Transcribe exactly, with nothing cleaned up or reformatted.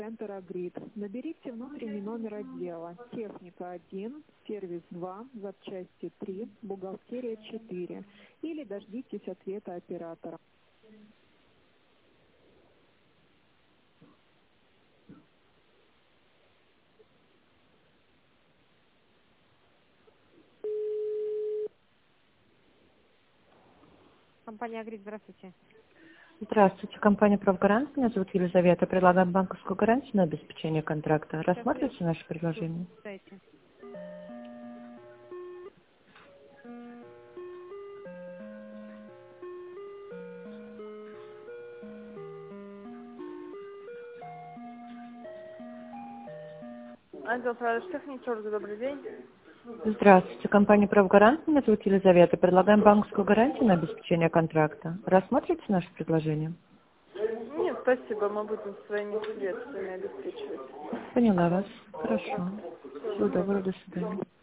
Центр Агрид. Наберите внутренний номер отдела. Техника один, сервис два, запчасти три, бухгалтерия четыре. Или дождитесь ответа оператора. Компания Агрид, здравствуйте. Здравствуйте, компания «Правгарант». Меня зовут Елизавета. Предлагаем банковскую гарантию на обеспечение контракта. Рассмотрите наше предложение? Дайте. Отдел продаж техники, добрый день. Здравствуйте, компания «Правгарант». Меня зовут Елизавета. Предлагаем банковскую гарантию на обеспечение контракта. Рассмотрите наше предложение? Нет, спасибо, мы будем своими средствами обеспечивать. Поняла вас. Хорошо. Всего доброго, до свидания.